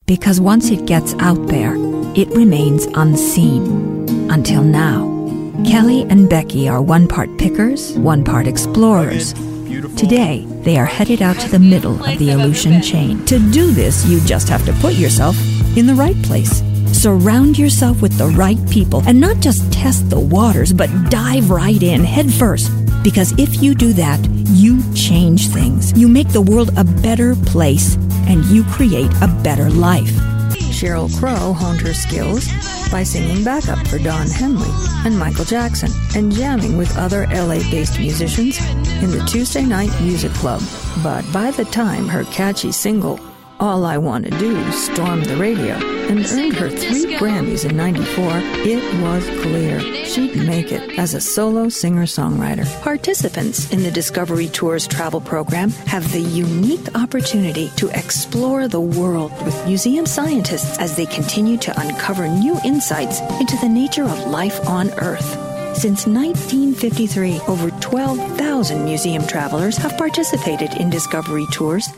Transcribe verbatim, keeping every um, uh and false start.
Because once it gets out there, it remains unseen. Until now. Kelly and Becky are one part pickers, one part explorers. Today, they are headed out to the middle of the Aleutian chain. To do this, you just have to put yourself in the right place. Surround yourself with the right people and not just test the waters, but dive right in head first. Because if you do that, you change things. You make the world a better place and you create a better life. Sheryl Crow honed her skills by singing backup for Don Henley and Michael Jackson and jamming with other L A-based musicians in the Tuesday Night Music Club. But by the time her catchy single, All I Want to Do, stormed the radio and earned her three Grammys in ninety-four, it was clear she'd make it as a solo singer-songwriter. Participants in the Discovery Tours travel program have the unique opportunity to explore the world with museum scientists as they continue to uncover new insights into the nature of life on Earth. Since nineteen fifty-three, over twelve thousand museum travelers have participated in Discovery Tours,